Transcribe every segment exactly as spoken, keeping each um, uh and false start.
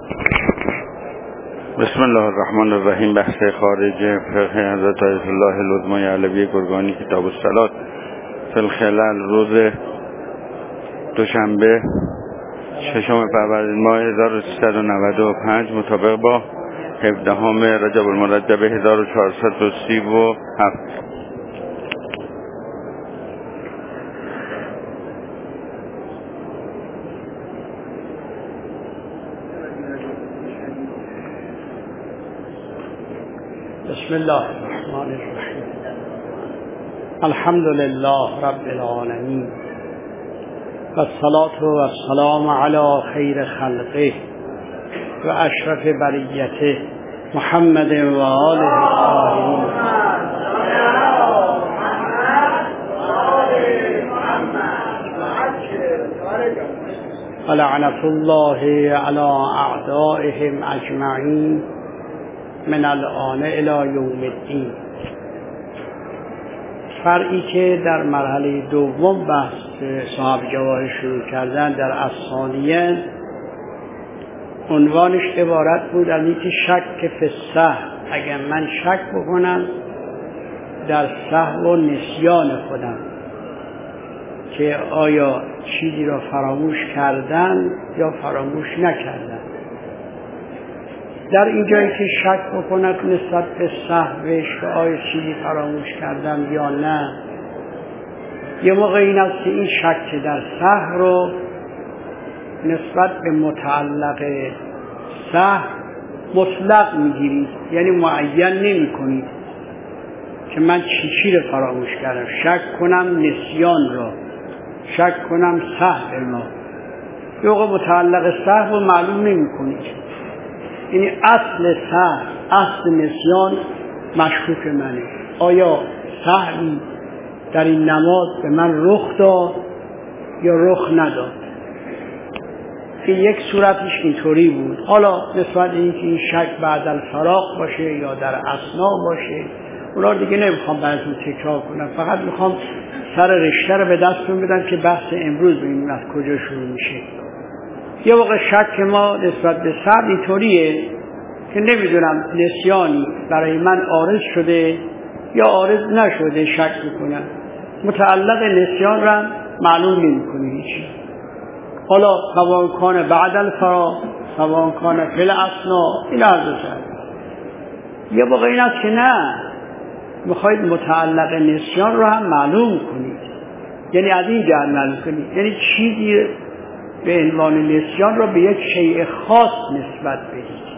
بسم الله الرحمن الرحیم. بحث خارج فقه حضرت آیت الله العظمی علوی گرگانی، کتاب الصلاة فی الخلل، روز دوشنبه ششم فروردین ماه هزار و سیصد و نود و پنج مطابق با هفدهم رجب المرجب هزار و چهارصد و سی و هفت. بسم الله الرحمن الرحیم. الحمد لله رب العالمین و الصلاة و السلام علی خیر خلقه و اشرف بریته محمد و آله الطاهرین. و لعنة الله علی اعدائهم اجمعین من الآن الی یوم الدین. فرعی که در مرحله دوم بحث صاحب جواهر شروع کردن در الثانیه، عنوانش عبارت بود از اینکه شک فی السهو، اگر من شک بکنم در سهو و نسیان خودم که آیا چیزی را فراموش کردن یا فراموش نکردن. در اینجایی که شک بکند نسبت به سهوش که آیا چیزی فراموش کردم یا نه، یه موقع این است که این شک در سهو رو نسبت به متعلق سهو مطلق میگیرید، یعنی معین نمی کنید که من چی چی رو فراموش کردم. شک کنم نسیان را، شک کنم سهو ما، یه موقع متعلق سهو رو معلوم نمی کنید. یعنی اصل سهو، اصل نسیان مشکوک منه. آیا سهوی در این نماز به من رخ داد یا رخ نداد؟ که یک صورتش اینطوری بود. حالا نسبت این که این شک بعد الفراغ باشه یا در اثنا باشه، اونا دیگه نمیخوام براتون تکرار کنم، فقط میخوام سر رشته رو به دستتون بدم که بحث امروز ببینیم از کجا شروع میشه. یه واقع شک ما نسبت به سهو اینطوریه که نمیدونم نسیانی برای من عارض شده یا عارض نشده، شک میکنم. متعلق نسیان را معلوم نمیکنه هیچی. حالا سواء کان بعد الفراغ سواء کان فی الاثنا، این عرض شد. یه واقع این است که نه، میخواید متعلق نسیان را هم معلوم کنید، یعنی از این جهت معلوم کنید، یعنی چیزی به عنوان نسیان را به یک شیء خاص نسبت بدید.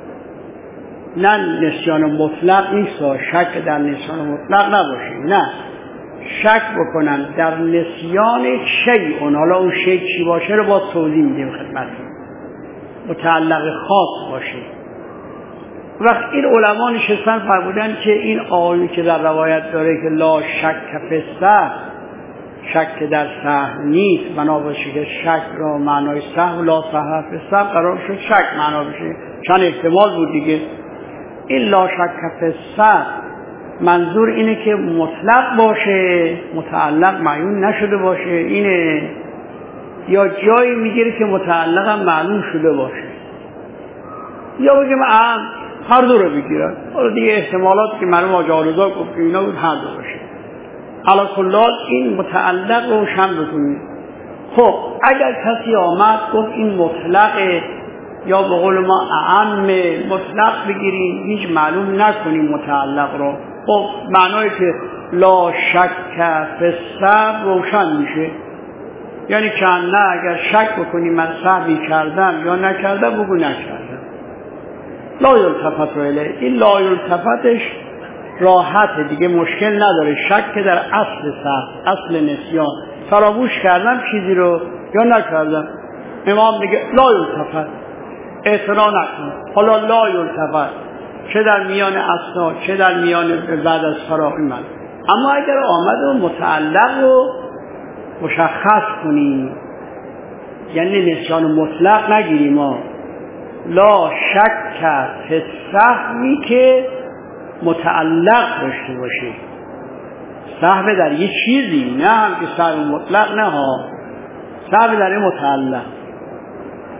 نه نسیان مطلق نیست، شک در نسیان مطلق نباشه، نه، شک بکنن در نسیان شیء، حالا اون شیء چی باشه رو با توضیح میدیم خدمتتون، متعلق خاص باشه. وقت این علما نشستن فرمودن که این آیه که در روایت داره که لا شک فی السهو، شک در سهو نیست، بنا باشه که شک را معنای سهو، لا سهو فی السهو قرار شد شک معنا بشه، چند احتمال بود دیگه. این لا شک فی السهو منظور اینه که مطلق باشه، متعلق معیون نشده باشه، اینه، یا جایی میگیره که متعلق هم معلوم شده باشه، یا بگیم عام هر دو رو بگیرن. حالا دیگه احتمالات که مرحوم حاج آل‌رضا گفت که اینا بود هر دو باشه. علی کل حال این متعلق رو روشن بکنید. خب اگر کسی آمد گفت این مطلق، یا به قول ما اعم مطلق بگیریم، هیچ معلوم نکنیم متعلق رو، خب معنای که لا شک فی السهو روشن میشه. یعنی که نه، اگر شک بکنیم من سهوی کردم یا نکردم، بگو نکردم، لا یلتفت الیه. این لا یلتفتش راحته دیگه، مشکل نداره. شک در اصل سهو، اصل نسیان، فراموش کردم چیزی رو یا نکردم، امام میگه لا یلتفت، اعتنا نکن. حالا لا یلتفت چه در میان اثنا چه در میان بعد از فراغ من. اما اگر آمد و متعلق رو مشخص کنیم، یعنی نسیان مطلق نگیریم، ما لا شک فی السهوی که متعلق داشته باشه، سهو در یه چیزی، نه هم که سهو مطلق، نه ها، سهو در یه متعلق.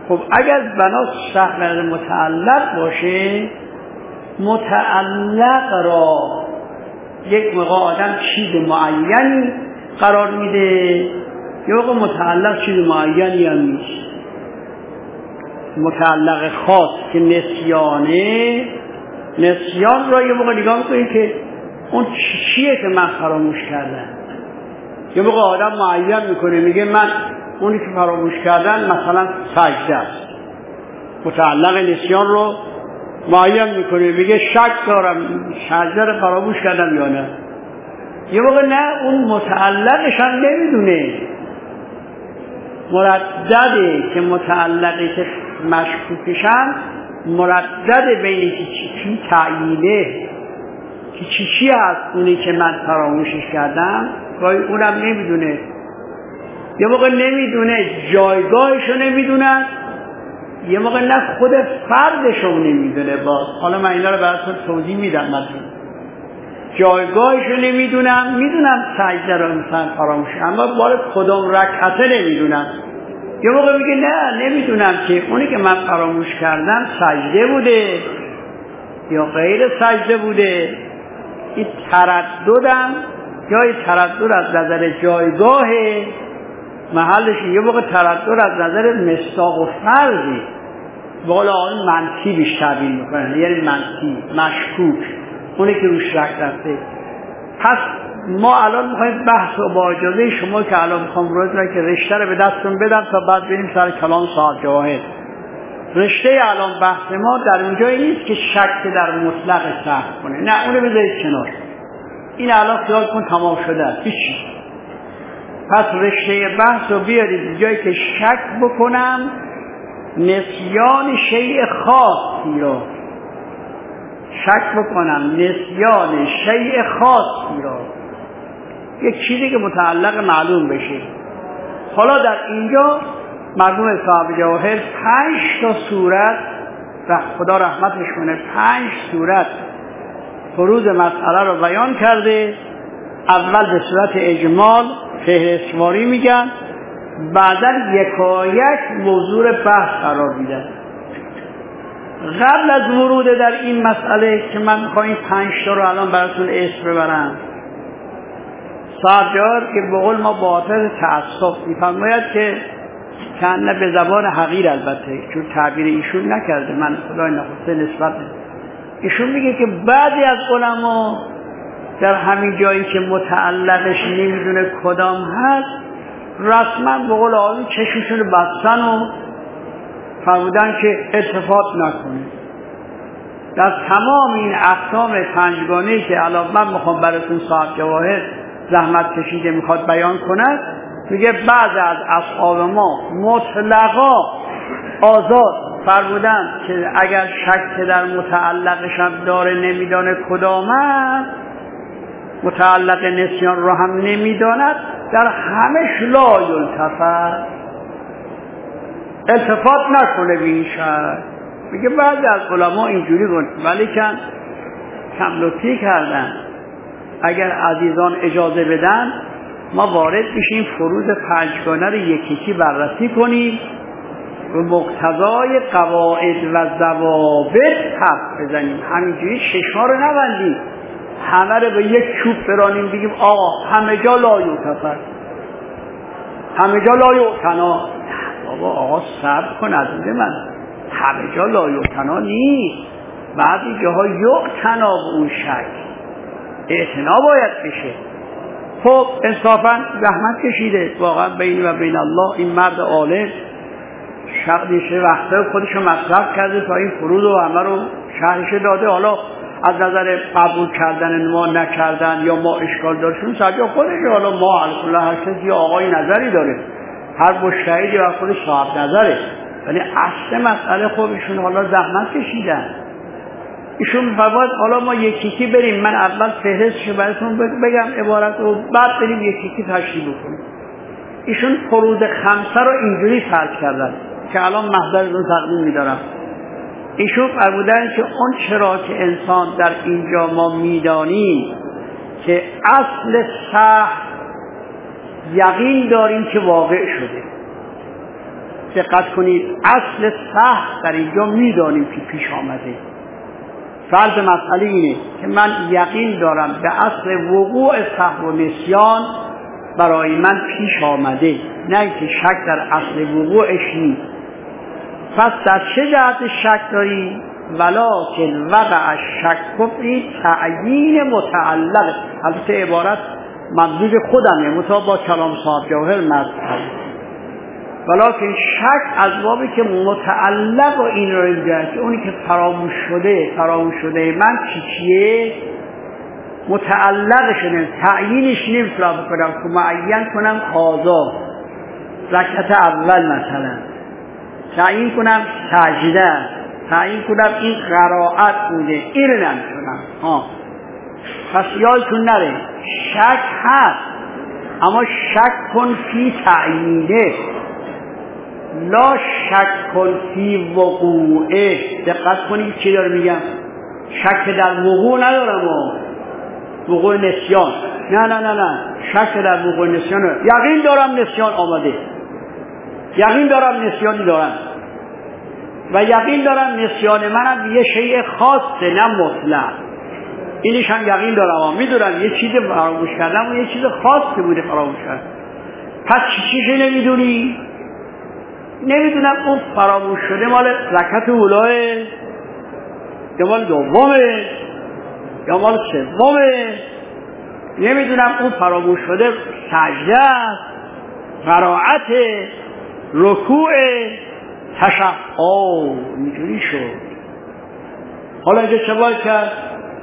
خب اگر بنا سهل متعلق باشه، متعلق را یک موقع آدم چیز معینی قرار میده، یه موقع متعلق چیز معینی هم نیست. متعلق خاص که نسیانه، نسیان را یه موقع نگاه میکنید که اون چیه که من فراموش کردم. یه موقع آدم معین میکنه میگه من اونی که فراموش کردن مثلا سجده است، متعلق نسیان رو معین میکنه میگه شک دارم سجده رو فراموش کردم یا نه. یه موقع نه، اون متعلقش هم نمیدونه، مردده که متعلقی که مشکوکشن مردد بینی که چی چی تعییله که چی چی هست اونی که من فراموشش کردم، گاهی اونم نمیدونه. یه موقع نمیدونه جایگاهشو نمیدونه، یه موقع نه خود فردشو نمیدونه. باز حالا من اینا رو براتون توضیح میدم. مثلا جایگاهشو نمیدونم، میدونم سجده رو مثلا فراموش، اما بار کدوم رکعته نمیدونم. یه موقع میگه نه نمیدونم که اونی که من فراموش کردم سجده بوده یا غیر سجده بوده. این ترددم یا این تردد از نظر جایگاه محلش، یه موقع تردد از نظر مصداق و فرضی بالا آن منفی بیشتر تعبیر میکنن، یعنی منفی مشکوک، اونی که روش رک رفته. پس ما الان میخوایم بحث و با اجازه شما که الان میخوام روز را که رشته رو به دستون بدم تا بعد بریم سر کلام صاحب جواهر. رشته الان بحث ما در اونجایی نیست که شک در مطلق صحب کنه، نه اونو بذارید کنار، این الان خیال کن تمام شده است هیچی. پس رشته بحث رو بیارید جایی که شک بکنم نسیان شیء خاصی رو، شک بکنم نسیان شیء خاصی رو، یک چیزی که متعلق معلوم بشه. حالا در اینجا مرحوم صاحب جواهر پنج تا صورت، خدا رحمتش کنه، پنج صورت فروض مسئله رو بیان کرده. اول به صورت اجمال فهرستواری میگن، بعدا یکایک موضوع بحث قرار میدن. قبل از ورود در این مسئله که من میخوام پنج تا رو الان براتون اسم ببرم، صاحب جواهر که به قول ما باطل تعصب میفرماید که کنه به زبان حقیر، البته چون تعبیر ایشون نکرده، من خدای نخواسته نسبت ده. ایشون میگه که بعضی از علما در همین جایی که متعلقش نمیدونه کدام هست، رسما به قول آقایون چشمشون بستن و فرمودن که التفات نکنه. در تمام این اقسام پنجگانه‌ای که الان من میخوام براتون صاحب جواهر زحمت کشیده میخواد بیان کند، میگه بعض از اصحاب ما مطلقا آزاد فرمودن که اگر شک در متعلقش هم داره نمیدانه کدامه، متعلق نسیان رو هم نمیداند، در همش لا یلتفت، التفات نکنه به این شک. میگه بعضی از علما اینجوری گفت، ولی کن کم لطفی کردن. اگر عزیزان اجازه بدن ما وارد بشیم فروض پنجگانه رو یکی یکی بررسی کنیم، و مقتضای قواعد و ضوابط حرف بزنیم. همینجوری چشما رو نبندیم، همه رو به یک چوب برانیم بگیم آقا همه جا لا یعتبر، همه جا لا یعتنا. بابا آقا صبر کن عزیز من، همه جا لا یعتنا نیست، بعضی جاها یعتنا به اون شک اعتنا باید بشه. خب انصافا زحمت کشیده واقعا بین و بین الله این مرد عالم، شغلشه وقته خودشو مصرف کرده تا این فروض و همه رو شرحش داده. حالا از نظر قبول کردن ما نکردن یا ما اشکال دارشون سرجا خودش، حالا ما الکل هر کسی یا آقای نظری داره، هر مجتهدی و خودش صاحب نظره، ولی اصل مسئله خودشون حالا زحمت کشیدن. ایشون می‌فرماید حالا ما یکی یکی بریم، من اول فهرستشو براتون بگم عبارت و بعد بریم یکی یکی تشریح بکنیم. ایشون فروض خمسه رو اینجوری فرض کردن که الان محضرتون تقدیم می‌دارم. ایشون فرمودن که اون چرا که انسان در اینجا ما میدانیم که اصل صح یقین داریم که واقع شده، دقت کنید اصل سهو در اینجا میدانیم که پیش آمده. فرض مسئله اینه که من یقین دارم به اصل وقوع سهو و نسیان برای من پیش آمده، نه اینکه شک در اصل وقوعش نیست. پس در چه جهت شک داری؟ ولکن وقع الشک فی تعیین متعلق. البته عبارت مبدوع خودمه مطابق با کلام صاحب جوهر مذهب، ولکن شک از بابی که متعلق و این رو اینجاست، اونی که فراموش شده فراموش شده من چی چیه متعلقش نه، تعیینش نمیتونم بکنم که معین کنم قضا رکعت اول مثلا تعیین کنم سجده، تعیین کنم این قرائت بوده، این رو نمیتونم. ها پس یادتون نره شک هست، اما شک کن فی تعیینه، لا شک کن فی وقوعه. دقت کنید چی داره میگم، شک در وقوع ندارم و وقوع نسیان، نه نه نه نه شک در وقوع نسیان، یقین دارم نسیان آمده، یقین دارم نسیانی دارم و یقین دارم نسیان منم یه شیء خاصه نه مطلق، اینش هم یقین دارم، میدونم یه چیز فراموش کردم و یه چیز خاصی بوده فراموش کردم. پس چی چیزی نمیدونی؟ نمیدونم اون فراموش شده مال رکعت اولاه یا مال دومه یا مال سومه، نمیدونم اون فراموش شده سجده است، قرائت، رکوع، تشهد. اوه اینجوری شد. حالا اینجا چه باید کرد؟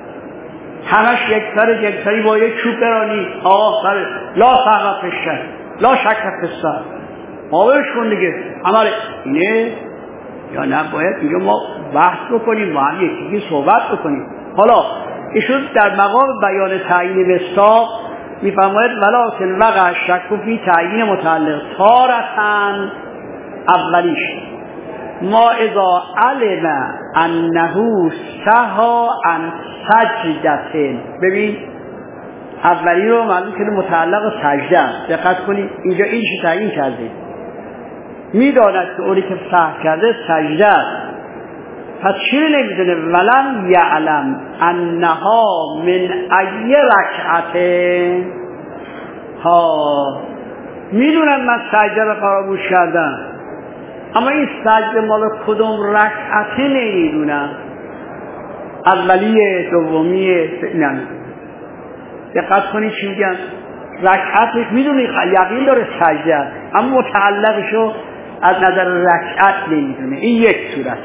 همش یک سر یک سری با یک چوب برانی آقا سر لا سهو فی الشک لا شک فی الصلاة باورش کن دیگه عمل اینه یا نه؟ باید اینجا ما بحث بکنیم با هم یکی صحبت بکنیم. حالا ایشون در مقام بیان تعیین مصداق میفرماید ولکن وقع الشک فی تعیین متعلق تارة، اولیش ما اذا علم انه سهى عن سجدة. ببین اولی رو معلوم کنه متعلق سجده است، دقت کنید اینجا اینش تعیین کرده، میداند که اونی که سهو کرده سجده است، پس چی رو نمیدونه؟ ولم یعلم انها من ای رکعته. ها میدونم من سجده رو فراموش کردم، اما این سجده مال کدوم رکعته نمیدونم، اولیه دومیه نه. دقت کنید چی میگم، رکعتش میدونی یقین داره سجده است، اما متعلقشو از نظر رکعت نمیدونه. این یک صورت.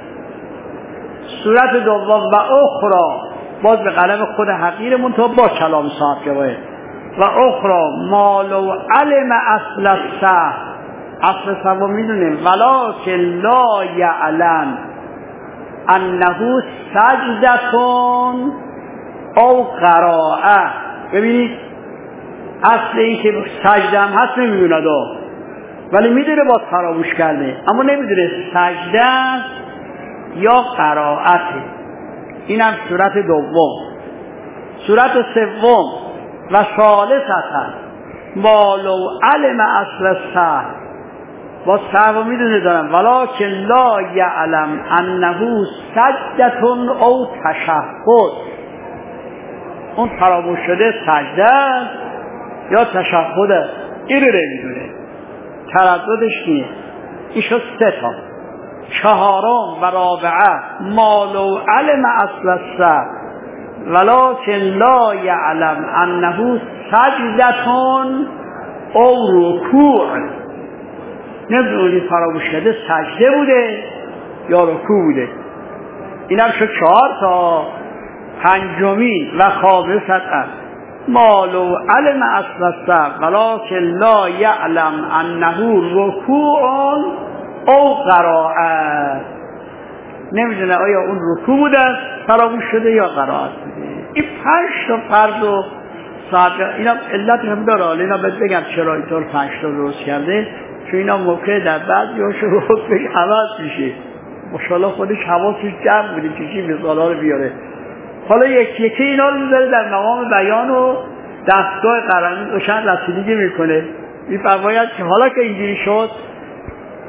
صورت دوم و اخرى، باز به قلم خود حقیرمون تو با کلام صاحب جواه، و اخرى ما لو علم اصل السهو، اصل سهو میدونه ولکن لا یعلم انه سجدتون او قرائه. ببینید اصل این که سجده هم هست نمیدونه دو، ولی میدونه با فراموش کرده، اما نمیدونه سجده یا قرائته. اینم صورت دوم. صورت سوم و ثالثتا ما لو علم اصل السهو، با سهو میدونه دارم ولکن لا یعلم انه سجدتون او تشهد، اون فراموش شده سجده یا تشهد است، این رو نمیدونه، ترددش نیه. این شد سه تا. چهارم و رابعه ما لو علم اصل السهو ولکن لا یعلم انه سجدتون او رکوع، نمیدونی فراموش کرده سجده بوده یا رکوع بوده. اینم شد چهار تا. پنجمین و خامستا ما لو علم اصل السهو ولکن لا یعلم انه رکوع او قرائت، نمیدونه آیا اون رکوع بوده فراموش شده یا قرائت بوده. این پنج تا فرض و ساعت اینا علت هم داره، حالا اینا بهت بگم چرا اینطور پنج تا درست کرده، چون اینا موقع در بعد یا شروع به عوض میشه. ماشاءالله خودش حواسش جمع بوده چیزی مثالا رو بیاره. حالا یکی یکی اینا رو میذاره در مقام بیان و دستگاه قرآنی روشن رسیدگی میکنه. میفرماید که حالا که اینجوری شد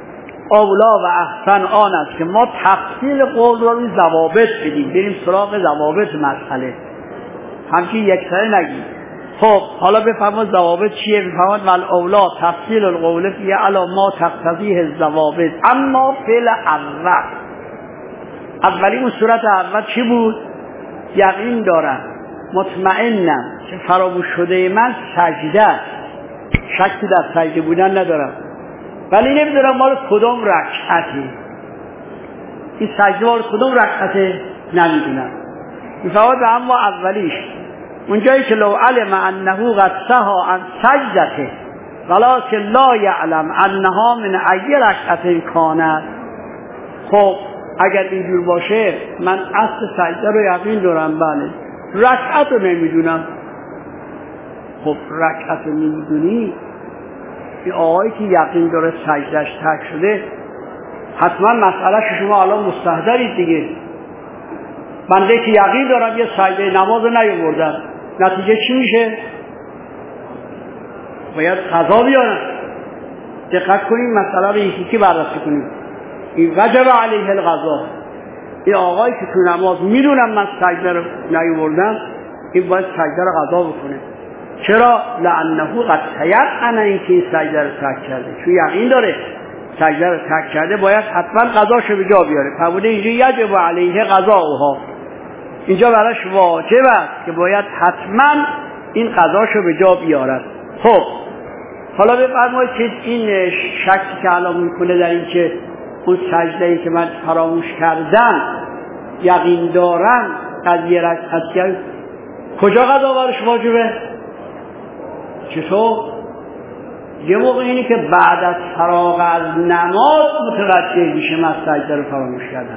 اولا و احسن آن است که ما تفصیل قول را روی ضوابط بدیم، بریم سراغ ضوابط مسئله، همچین یک سره نگیم. خب حالا بفرمایید ضوابط چیه؟ بفرمایید ول اولا تفصیل القول فی علی ما تقتضیه الضوابط. اما فعل اول، اولی اون صورت اول چی بود؟ یقین دارم مطمئنم که فراموش شده من سجده است، شکی در سجده بودن ندارم، ولی نمیدونم مال کدام رکعته، این سجده مال کدام رکعته نمیدونم. میفرماید اما اولیش اونجایی که لو علم انه قد سها عن سجدته ولکن لا یعلم انها من ای رکعته کانت. خب اگر اینجور باشه من اصل سجده رو یقین دارم، بله، رکعت رو نمیدونم. خب رکعت رو نمیدونی، این آقایی که یقین داره سجدهش ترک شده، حتما مسئله شما الان مستحضرید دیگه. بنده که یقین دارم یه سجده نماز رو نیاوردم، نتیجه چی میشه؟ باید قضا بیارم. دقت کنیم مسئله رو یکی که بررسی کنیم. این وجب علیه القضا، این آقایی که تو نماز میدونم من سجده رو نیاوردم، این باید سجده رو قضا بکنه. چرا؟ لعنه قد تیقن اینکه این سجده رو ترک کرده، چون یقین داره سجده رو ترک کرده، باید حتما قضاشو به جا بیاره. فرموده اینجا یجب علیه قضاؤها، اینجا براش واجب است که باید حتما این قضاشو به جا بیارد. خب حالا بفرمایید که این شکی که الان میکنه در این که اون سجده‌ای که من فراموش کردم یقین دارم از یه رکعت، کجا قضا برش واجبه؟ چطور؟ یه موقع اینی که بعد از فراغ از نماز متوجه میشه من سجده رو فراموش کردم،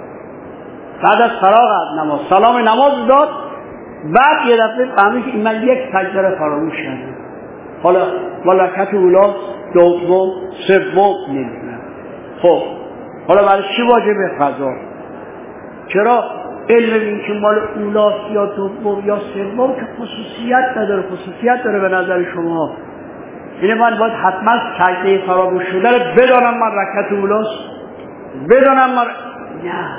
بعد از فراغ از نماز سلام نماز داد، بعد یه دفعه فهمید که من یک سجده رو فراموش کردم. حالا رکعت اولا، دوم، سوم نمیدونم. خب حالا برای چی واجبه قضا؟ چرا؟ علم این که مال اولاست یا دوم یا سوم که خصوصیت نداره، خصوصیت داره به نظر شما. اینه من باید حتما سجده فراموش شده رو بدانم من رکعت اولاست، بدانم من نه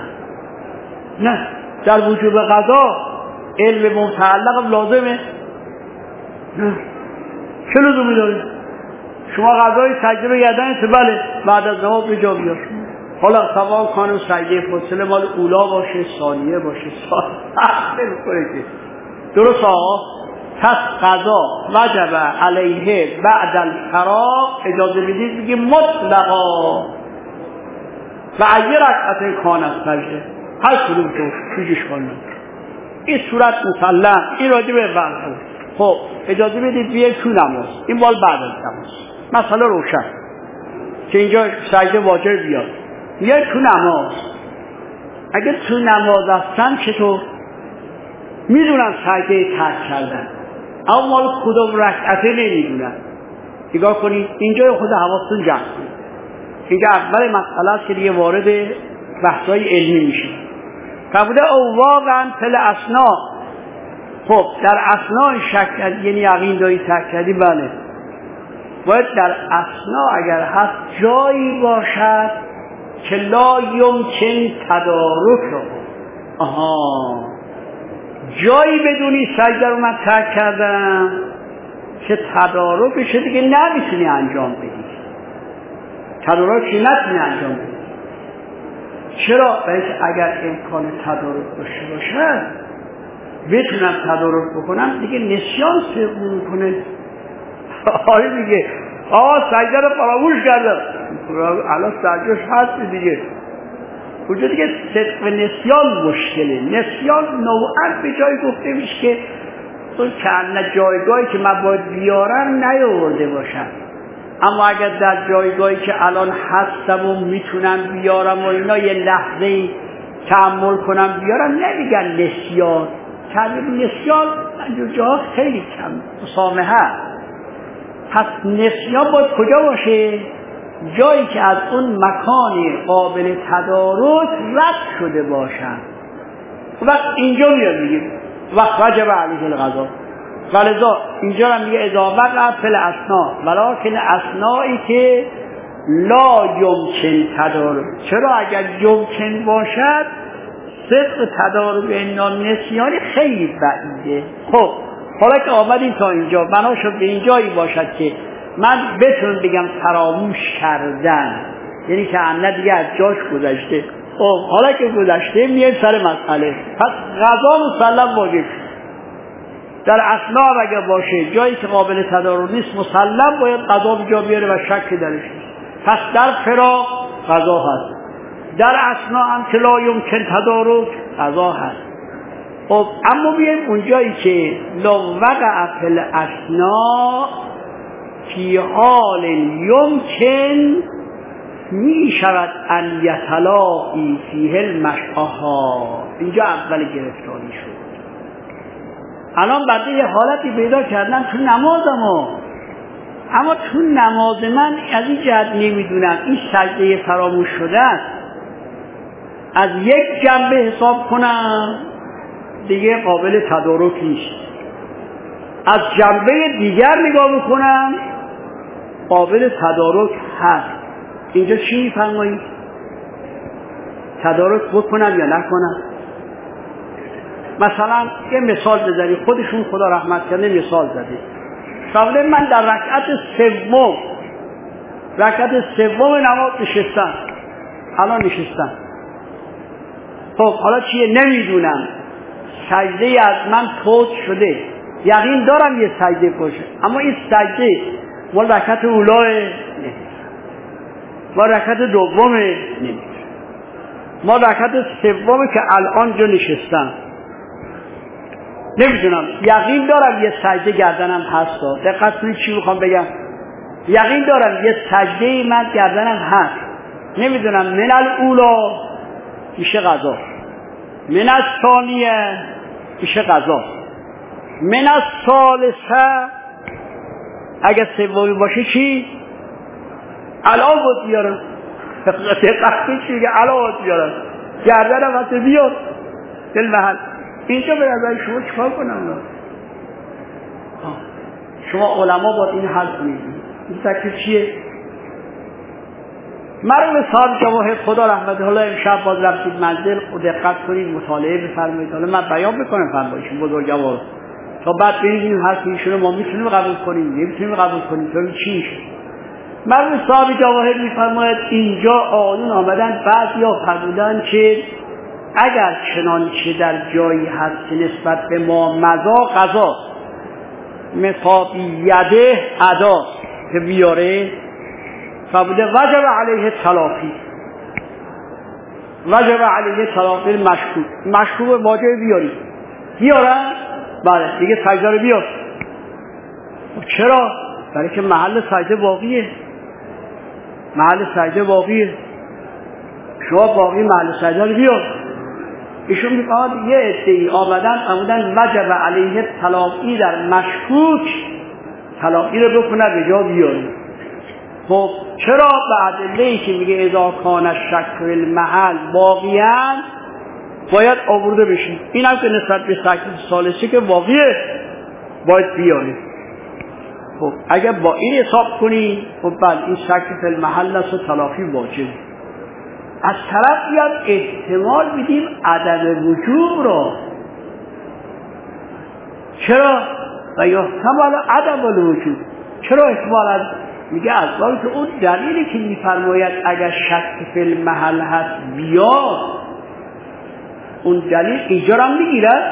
نه در وجوب قضا علم متعلق لازمه؟ نه. چه لزومی داره؟ شما قضای سجده رو یادنیست، بله، بعد از نماز به جا بیار. حالا سواء کان سجده فاصله مال اولا باشه، ثانیه باشه، ثانیه باشه، درست آقا؟ پس قضا وجب علیه بعد الفراغ، اجازه بدید بگیم مطلقا و ای رکعت کان از سجده، هر کدوم تو چیزش کنم. این صورت مسلم، این راجع به وقت. خب اجازه بدید بیه تو نماز، این بال بعد از نماز مسئله روشن که اینجا سجده واجب بیاد. یه تو نماز، اگه تو نماز هستن چطور؟ میدونم سجده ترک کردن، اما مال کدوم رکعته نمیدونم. نگاه کنید اینجا خود حواستون جمع کنید. اینجا اول مسئله است که دیگه وارد بحث‌های علمی میشه. فرموده او واقعا فل اسنا. خب در اسنا شک کردی یعنی یقین داری ترک کردی، بله، باید در اسنا اگر هست جایی باشد که لا یمکن تدارک. آها، جایی بدونی سجده رو من ترک کردم که تدارکش دیگه نمیتونی انجام بدی، تدارکش نتونی انجام بدی. چرا؟ باید اگر امکان تدارک داشته باشه بتونم تدارک بکنم، دیگه نسیان سقوط میکنه. آره دیگه، آه سجده رو فراموش کردم، الان سجدهش هست دیگه، اونجا دیگه صدق و نسیان مشکله. نسیان نوعا به جای گفته میشه که اون چند جایگاهی که من باید بیارم نیاورده باشم، اما اگر در جایگاهی که الان هستم و میتونم بیارم و اینا یه لحظه تأمل کنم بیارم، نمیگن نسیان. تعبیر نسیان اینجور جاها خیلی کم مسامحه. پس نسیان باید کجا باشه؟ جایی که از اون مکان قابل تدارک رد شده باشن. وقت اینجا میاد میگه وقت وجب علیه القضا، ولذا اینجا هم میگه اضافت فل اسنا، ولیکن اسنایی که لا یمکن تدارک. چرا؟ اگر یمکن باشد صدق تدارک نان نسیانی خیلی بعیده. خب حالا که آمدیم تا اینجا، بنا شد به اینجایی باشد که من بتونم بگم فراموش کردن، یعنی که عمد دیگه از جاش گذشته. خب حالا که گذشته میاد سر مسئله، پس قضا مسلم واجب در اثنا اگر باشه جایی که قابل تدارک نیست مسلم باید قضا به جا بیاره و شک درش نیست. پس در فراق قضا هست، در اثنا هم که لا یمکن تدارک قضا هست. خب اما بیایم اونجایی که لو وقع فی الاثنا فی حال یمکن می شود ان یتلاقی فیه المشاها، اینجا اول گرفتاری شد. الان بعد یه حالتی پیدا کردن تو نمازم، اما تو نماز من از این جهت نمیدونم این سجده فراموش شده است، از یک جنبه حساب کنم دیگه قابل تدارک نیست، از جنبه دیگر نگاه بکنم قابل تدارک هست. اینجا چی میفرمایید؟ تدارک بکنم یا نکنم؟ مثلا یه مثال بزنید، خودشون خدا رحمت کنه مثال زده. شامل من در رکعت سوم رکعت سوم نماز نشستم، الان نشستم. خب حالا چیه؟ نمیدونم سجده از من فوت شده، یقین دارم یه سجده باشه، اما این سجده مال رکعت اولاه نه، ما رکعت دومه نه، ما رکعت سومه که الان جا نشستم. نمیدونم، یقین دارم یه سجده گردنم هست. دقت کنید چی میخوام بگم. یقین دارم یه سجده من گردنم هست، نمیدونم من الاولا میشه قضا، من الثانیه میشه قضا، من الثالثه اگه سومی باشه چی؟ الان بود بیارم. دقت کنید چی میگه، الان بود بیارم گردنم هست بیار دل محل. اینجا به نظر شما چیکار کنم؟ شما علما باید این حل کنید. این تکلیف چیه؟ مرحوم صاحب جواهر خدا رحمت الله امشب باز رفتید منزل و دقت کنید مطالعه بفرمایید. حالا من بیان بکنم فرمایشون بزرگوار تا بعد ببینیم حرف ایشون ما میتونیم قبول کنیم نمیتونیم قبول کنیم تا چی میشه. مرحوم صاحب جواهر میفرماید اینجا آقایون آمدن بعضیا فرمودن که اگر چنانچه در جایی هست نسبت به ما مضا قضا مصابی یده ادا که بیاره فبوده وجب علیه تلافی، وجب علیه تلافی مشکوک، مشکوک واجب بیاری بیارن بله دیگه سجده رو بیار. چرا؟ برای که محل سجده باقیه، محل سجده باقیه، شما باقی محل سجده رو بیار. ایشون میخواد یه عده‌ای آمدن آمدن وجب علیه تلاقی در مشکوک تلاقی رو بکنه به جا بیاره. خب چرا؟ به ادله‌ای که میگه اذا کان الشک فی المحل باقیاً باید آورده بشه. این هم که نسبت به شک ثالثی که واقعیه باید بیاره. خب اگر با این حساب کنی خب بله این شک فی المحل است و تلاقی واجب. از طرف بیاد احتمال بدیم عدم وجوب را. چرا؟ و یا احتمال عدم الوجوب. چرا احتمال از میگه از که اون دلیلی که میفرماید اگر شک فی المحل هست بیا، اون دلیل اینجا را میگیره،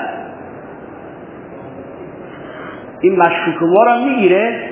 این مشکوک ما را میگیره.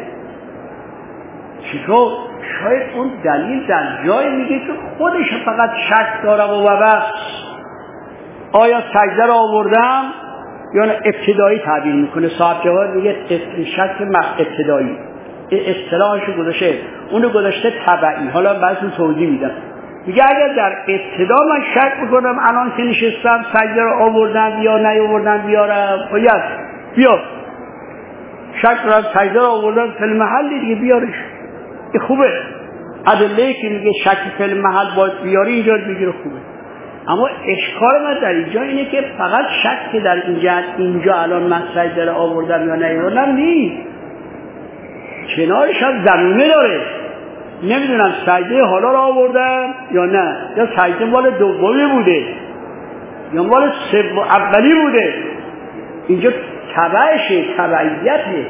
چطور؟ شاید اون دلیل در جای میگه که خودش فقط شک دارم و بس آیا سجده را آوردم یا ابتدایی تعبیر میکنه. صاحب جواد میگه شک ابتدایی، اصطلاحشو گذاشته، اونو گذاشته تبعی. حالا بعضی توضیح میدم. میگه اگر در ابتدا من شک میکنم الان که نشستم سجده را آوردم یا نیاوردم بیارم، باید بیار شک را سجده را آوردم فی المحل دیگه بیارش. این خوبه. ادله که میگه شک فی المحل باید بیاری اینجا میگیره خوبه. اما اشکال من در اینجا اینه که فقط شک که در اینجا اینجا الان من سجده را آوردم یا نیاوردم نیست، کنارش هم زمینه داره. نمیدونم سجده حالا را آوردم یا نه، یا سجده مال دومی بوده یا مال سوم اولی بوده. اینجا تبعشه، تبعیته.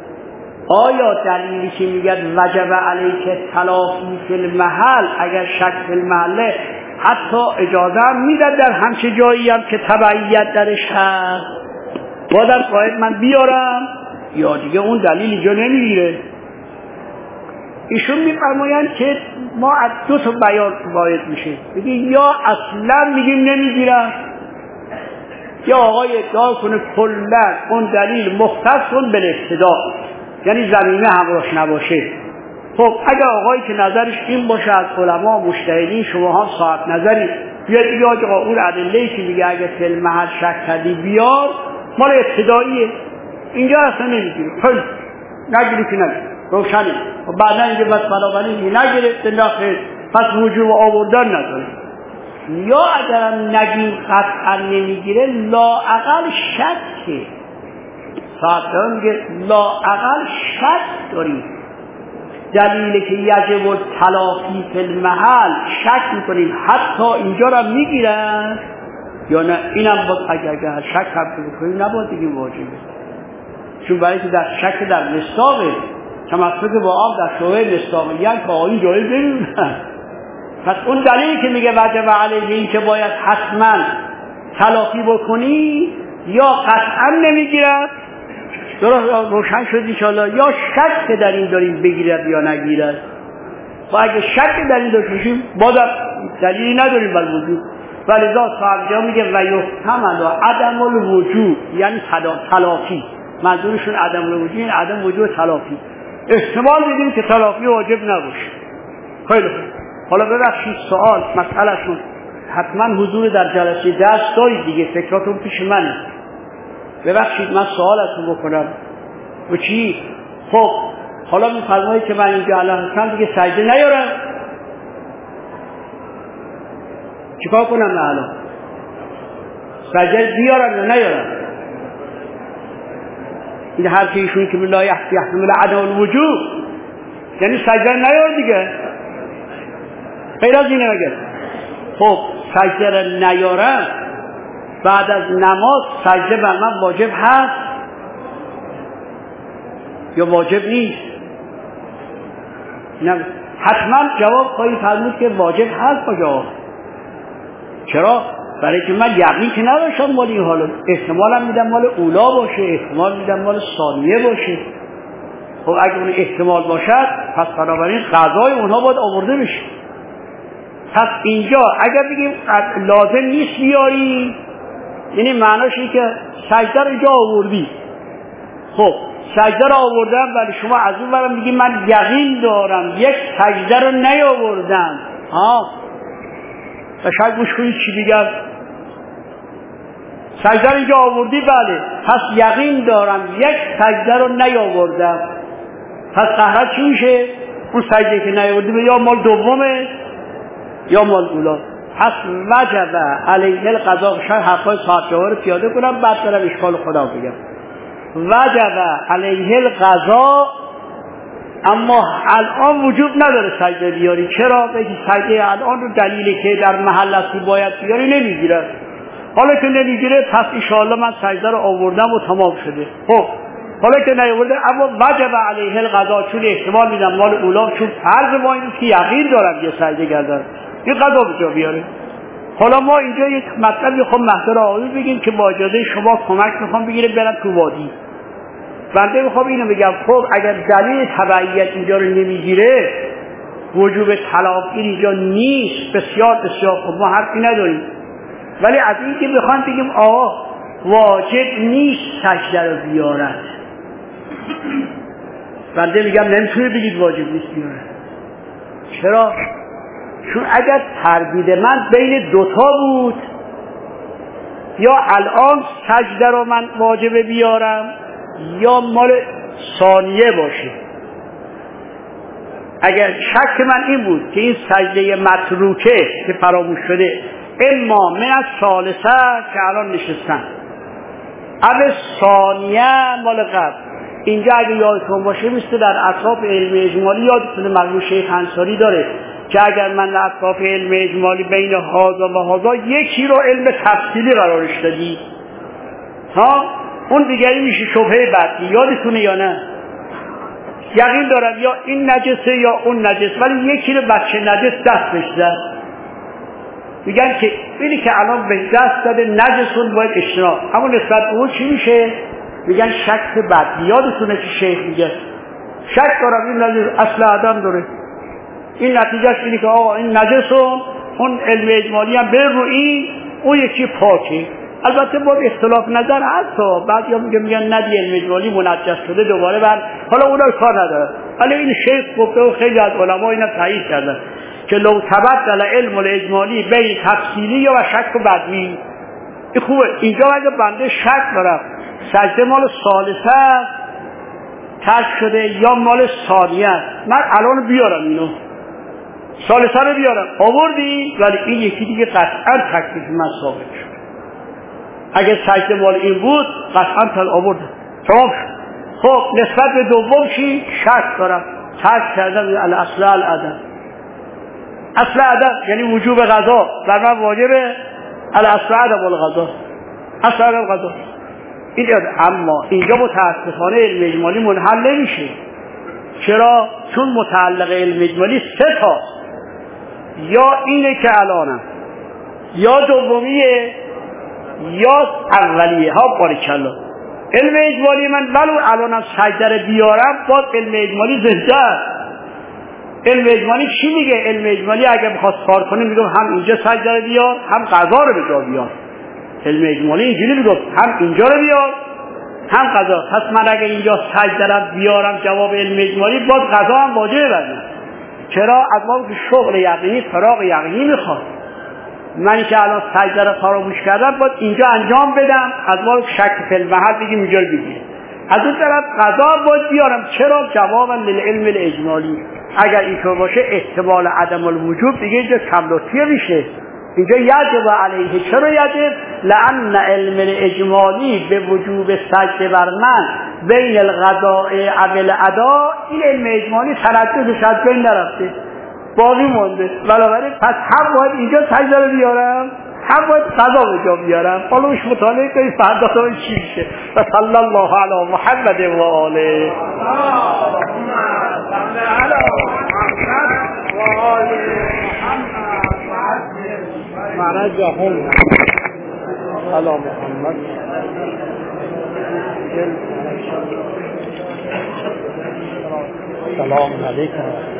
آیا دلیلی که میگه وجب علیک تلافی فی المحل، اگر شک فی المحله حتی اجازه هم میدن در همچه جایی هم که تبعیت درش هست بادم قاعد من بیارم، یا دیگه اون دلیل اینجا نمیگیره. ایشون میفرمایند که ما از دو تا بیان باید میشه، بگی یا اصلا میگیم نمیگیرم، یا آقای ادعا کنه کلا اون دلیل مختص کن به ابتدا، یعنی زمینه همراهش نباشه. خب اگر آقایی که نظرش این باشه از علما مجتهدین، شما هم صاحب نظری بیاد بگه آقا اون ادله‌ای که میگه اگه فی المحل شک کردی بیار مال ابتداییه، اینجا اصلا نمیگیره. خیلی نگیری که نگیری روشنی و بعدا اینجا بس بنابراین نگرفت نخیر، پس وجوب آوردن نداره. یا اگرم نگیم قطعا نمیگیره، لااقل شکه، صاحب میگه لااقل شک داریم، دلیلی که یجب التلافی فی المحل شک میکنیم حتی اینجا را میگیرن یا نه. اینم باز اگر اگر شک هم بکنیم نباید دیگه واجبه، چون برای که در شک در مصداقه تمسک با آب در شوه مصداقیت که آقایی جایی بریم. پس اون دلیلی که میگه وجب علیه این که باید حتما تلافی بکنی یا قطعا نمیگیرد، درست روشن شد انشاءالله، یا شک در این داریم بگیرد یا نگیرد. و اگه شک در این داشتیم بازم دلیلی نداریم بل وجود، ولی ذات صاحب جا میگه و یحتمل عدم الوجود، یعنی تلافی، منظورشون عدم الوجود یعنی عدم وجود تلافی، احتمال میدیم که تلافی واجب نباشه. خیلی خوب، حالا ببخشید سوال مسئلهشون حتما حضور در جلسه درس دارید دیگه، فکراتون پیش منه، ببخشید من سوالتون بکنم. و چی؟ خب حالا میفرمایید که من اینجا الان هستم دیگه سجده نیارم، چیکار کنم من الان؟ سجده بیارم یا نیارم؟ این حرف ایشون که لا یحتمل عدم الوجود یعنی سجده نیار دیگه، غیر از اینه مگر؟ خب سجده را نیارم، بعد از نماز سجده بر من واجب هست یا واجب نیست؟ نه حتما جواب خواهی فرمود که واجب هست. با جواب چرا؟ برای که من یقین که نداشتم مال این حالا، احتمالم میدم مال اولا باشه، احتمال میدم مال ثانیه باشه. خب اگه اون احتمال باشد پس بنابراین قضای اونها باید آورده بشه. پس اینجا اگر بگیم لازم نیست بیاری، یعنی معناش اینه که سجده رو اینجا آوردی، خب سجده رو آوردم ولی شما از اون برم میگی من یقین دارم یک سجده رو نیاوردم، ها شاید گوش کنید چی میگم. سجده رو اینجا آوردی بله، پس یقین دارم یک سجده رو نیاوردم، پس قهرت چی میشه؟ اون سجده که نیاوردی یا مال دومه یا مال اولا. پس وجب علیه القضا، شاید حرفای صاحب جواهر رو پیاده کنم بعد برم اشکال خدا بگم. وجب علیه القضا، اما الان وجوب نداره سجده بیاری. چرا؟ بگی سجده الان رو دلیلی که در محل هستی باید بیاری نمیگیره، حالا که نمیگیره پس انشاءالله من سجده رو آوردم و تمام شده. خب حالا که نیاورده اما وجب علیه القضا، چون احتمال میدم مال اولا، چون فرض ما اینه که یقین دارم یه سجده گردن یه قضا بجا بیاره. حالا ما اینجا یک مطلب میخوام محضر آقایی بگیم که با اجازه شما کمک میخوام بگیره برم تو وادی. بنده میخوام اینو بگم خب اگر دلیل تبعیت اینجا رو نمیگیره، وجوب تلافی اینجا نیست، بسیار بسیار خب ما حرفی نداریم، ولی از این که بخوام بگیم آقا واجب نیست سجده رو بیارد، بنده میگم نمیتونه بگید واجب نیست بیارد. چرا؟ چون اگر تردید من بین دوتا بود، یا الان سجده رو من واجب بیارم یا مال ثانیه باشه، اگر شک من این بود که این سجده متروکه که فراموش شده اما من از ثالثه که الان نشستن، اول ثانیه مال قبل، اینجا اگه یادتون باشه مثل در اطراف علم اجمالی، یادتونه مرحوم شیخ انصاری داره که اگر من در اطراف علم اجمالی بین هازا و هازا یکی رو علم تفصیلی قرارش دادی، ها اون دیگری میشه شبهه بعدی. یادتونه یا نه؟ یقین دارم یا این نجسه یا اون نجس، ولی یکی رو بچه نجس دست بشده، میگن که اینی که الان به دست داده نجسون باید اجتناب، همون نسبت به اون چی میشه؟ میگن شک بعدی. یادتونه که شیخ میگه شک دارم این نجس اصل آدم داره، این نتیجهش اینی که آقا این نجسون، اون علم اجمالی هم بر رو این، اون یکی پاکه. البته با اختلاف نظر هست، بعد یا میگه میگن ندی علم اجمالی منجس شده دوباره بر، حالا اونا کار نداره، ولی این شیخ گفته و خیلی از علما اینا تایید کردن که لو تبدل علم الاجمالی بین تفصیلی و شک و بدوی. این خوبه. اینجا اگه بنده شک دارم سجده مال ثالثه ترک شده یا مال ثانیه، من الان بیارم اینو ثالثه رو بیارم آوردی، ولی این یکی دیگه قطعا تکلیف من ثابت شد. اگه سجده مال این بود قطعا تل آوردم تمام شد. خب نسبت به دوم چی؟ شک دارم ترک کردم الاصل العدم. اصل عدم یعنی وجوب قضا بر من واجبه، الاصل عدم القضا، اصل عدم قضا. این اما اینجا متاسفانه علم اجمالی منحل نمیشه. چرا؟ چون متعلق علم اجمالی سه تا، یا اینه که الانم، یا دومیه، یا اولیه. ها بارکالله. علم اجمالی من ولو الانم سجده رو بیارم باز علم اجمالی زنده است. علم اجمالی چی میگه؟ علم اجمالی اگه بخواد کار کنه میگه هم اینجا سجده رو بیار هم قضا رو به جا بیار. علم اجمالی اینجوری میگه هم اینجا رو بیار هم قضا. پس من اگه اینجا سجده رو بیارم جواب علم اجمالی باز قضا هم واجبه برم. چرا؟ از ما که شغل یقینی فراغ یقینی میخواد. منی که الان سجده رو فراموش کردم باید اینجا انجام بدم، از ما شک فی المحل بگیم اینجا رو بگیم. از اون طرف قضا باید بیارم. چرا؟ جوابا للعلم الاجمالی. اگر اینطور باشه احتمال عدم الوجوب دیگه اینجا کملوتیه میشه. اینجا یجب علیه. چرا یجب؟ لأن علم الاجمالی به وجوب سجده بر من بین القضاء و الاداء، این علم اجمالی ترددش از بین نرفته، باقی مونده. بنابراین پس هم باید اینجا سجده رو بیارم هم باید قضا به جا بیارم. حالا اش مطالعه کنید فردا تا چی میشه. و صلی الله علی محمد و آله. معنی جهان علی محمد سلام علیکم.